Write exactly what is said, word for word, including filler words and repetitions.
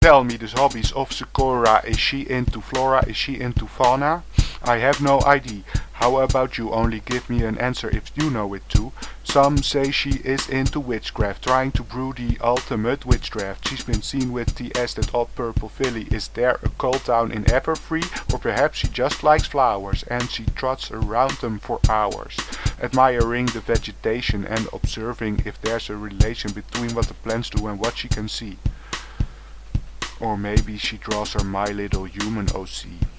tell me the hobbies of Sakura. Is she into flora? Is she into fauna? I have no idea. How about you only give me an answer if you know it too? Some say she is into witchcraft, trying to brew the ultimate witchcraft. She's been seen with T S at Hot Purple Valley. Is there a cult down in Everfree? Or perhaps she just likes flowers and she trots around them for hours, admiring the vegetation and observing if there's a relation between what the plants do and what she can see. Or maybe she draws her My Little Human O C.